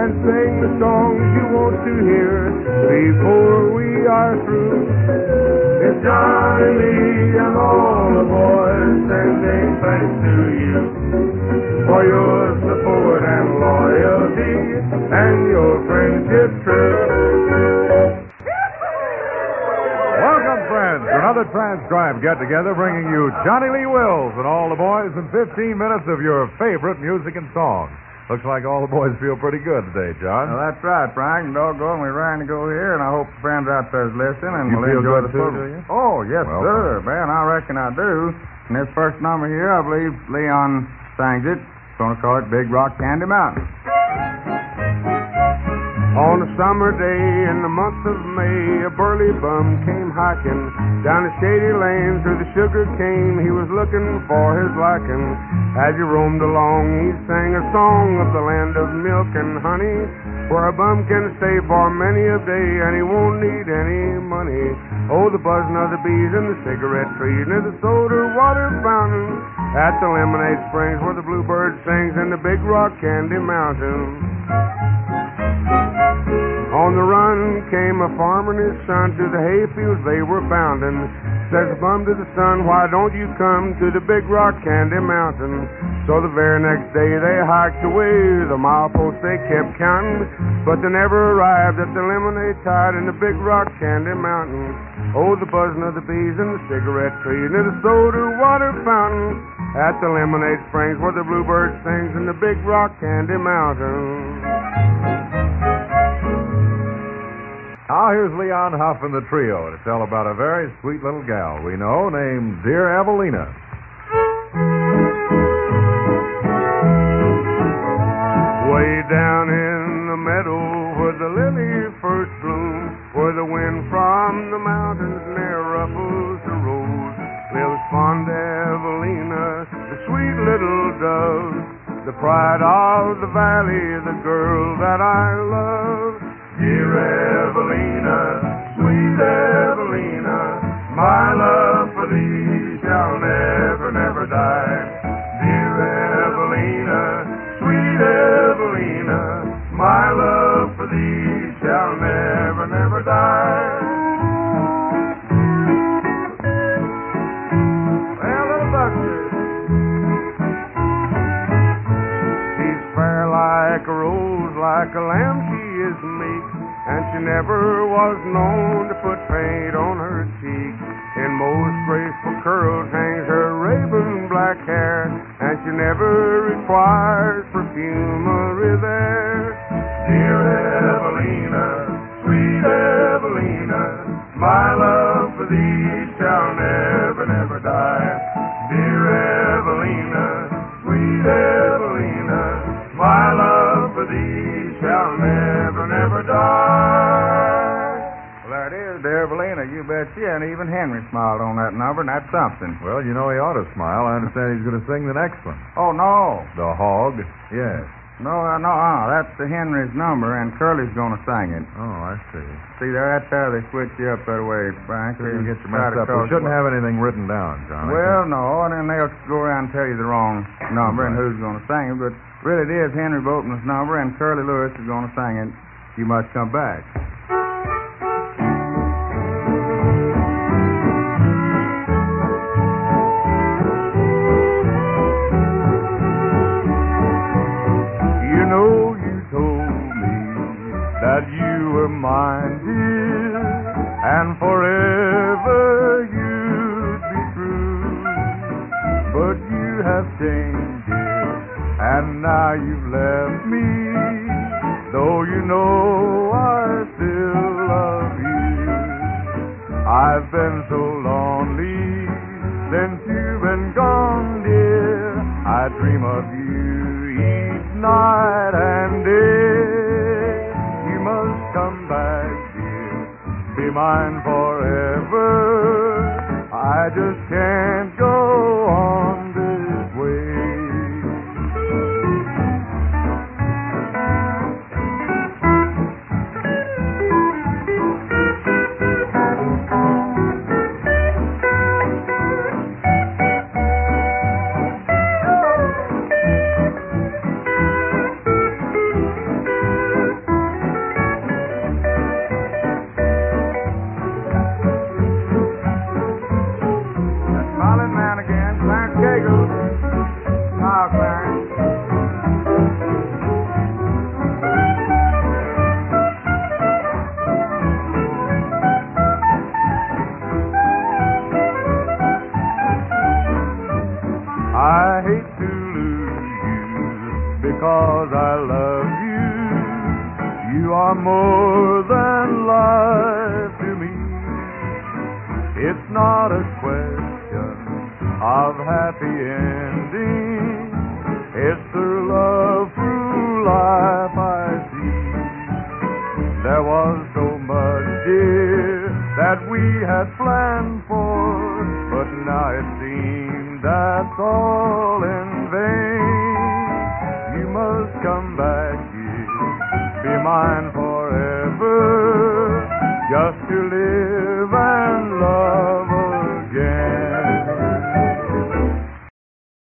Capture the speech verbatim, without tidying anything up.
and sing the songs you want to hear before we are through. It's Johnny Lee and all the boys sending thanks to you for your support and loyalty and your friendship true. Welcome, friends, to another transcribed get-together bringing you Johnny Lee Wills and all the boys in fifteen minutes of your favorite music and songs. Looks like all the boys feel pretty good today, John. Well, that's right, Frank. Doggone, we're trying to go here, and I hope the friends out there's listening and You will feel enjoy good the too, program. do you? Oh, yes, Well, sir. Man, I reckon I do. And this first number here, I believe Leon sings it. Going to call it Big Rock Candy Mountain. On a summer day in the month of May, a burly bum came hiking down a shady lane through the sugar cane. He was looking for his liking. As he roamed along, he sang a song of the land of milk and honey, where a bum can stay for many a day and he won't need any money. Oh, the buzzing of the bees and the cigarette trees near the soda water fountain, at the lemonade springs where the bluebird sings in the Big Rock Candy Mountain. On the run came a farmer and his son to the hayfields they were bounding. Says the bum to the son, why don't you come to the Big Rock Candy Mountain? So the very next day they hiked away. The mileposts they kept counting, but they never arrived at the lemonade tide in the Big Rock Candy Mountain. Oh, the buzzing of the bees and the cigarette trees near the soda water fountain, at the lemonade springs where the bluebird sings in the Big Rock Candy Mountain. Now here's Leon Huff and the trio to tell about a very sweet little gal we know named Dear Evelina. Way down in the meadow where the lily first blooms, where the wind from the mountains near ruffles the rose, lives fond Evelina, the sweet little dove, the pride of the valley, the girl that I love. Dear Evelina, sweet Evelina, my love for thee shall never, never die. Dear Evelina, sweet Evelina, my love for thee shall never, never die. Well, little Buster, she's fair like a rose, like a lamb she is meek, and she never was known to put paint on her cheek. In most graceful curls hangs her raven black hair, and she never requires perfumery there. Dear Evelina, sweet Evelina, my love for thee shall never, never die. Dear Evelina, sweet Evelina, my love for thee shall never, never die. Well, there it is, dear Evelina. You bet you. And even Henry smiled on that number, and that's something. Well, you know he ought to smile. I understand he's going to sing the next one. Oh, no. The Hog. Yes. No, uh, no, uh, that's the Henry's number, and Curly's going to sing it. Oh, I see. See, there, right there, they switch you up that way, Frank. So you get you Try messed to up. We cause shouldn't what- have anything written down, John. Well, no, and then they'll go around and tell you the wrong number and Right. who's going to sing it. But really, it is Henry Boatman's number, and Curly Lewis is going to sing it. You must come back. You know you told me that you were mine, dear, and forever you'd be true. But you have changed, dear, and now you've left me, though you know I still love you. I've been so lonely since you've been gone, dear. I dream of you each night and day. You must come back, dear, be mine forever. I just can't go on this way. You are more than life to me. It's not a question of happy ending. It's through love, through life I see. There was so much, dear, that we had planned for, but now it seems that's all in vain. You must come back here, be mine forever, just to live